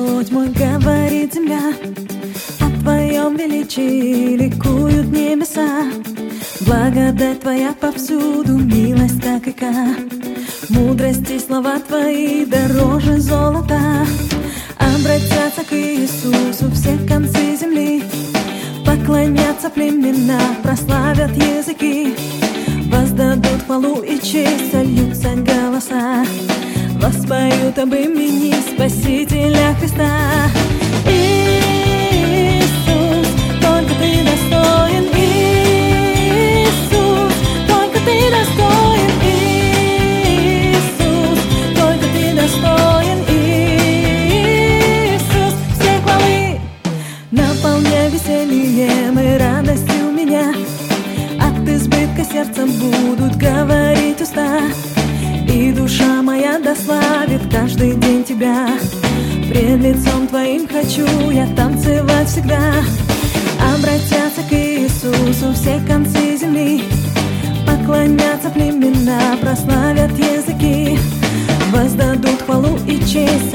Господь мой, говорит земля, о Твоем величии ликуют небеса. Благодать Твоя повсюду, милость как река. Мудрости слова Твои дороже золота. Обратятся к Иисусу все концы земли, поклонятся племена, прославят языки, воздадут хвалу и честь, сольются голоса, воспоют об имени Спасителя Христа. Иисус, только Ты достоин, Иисус, только Ты достоин, Иисус, только Ты достоин, Иисус, все хвалы. Наполняй весельем и радостью меня, от избытка сердцем будут говорить уста, и душа моя дославит каждый день Тебя. Пред лицом Твоим хочу я танцевать всегда. Обратятся к Иисусу все концы земли, поклонятся племена, прославят языки, воздадут хвалу и честь,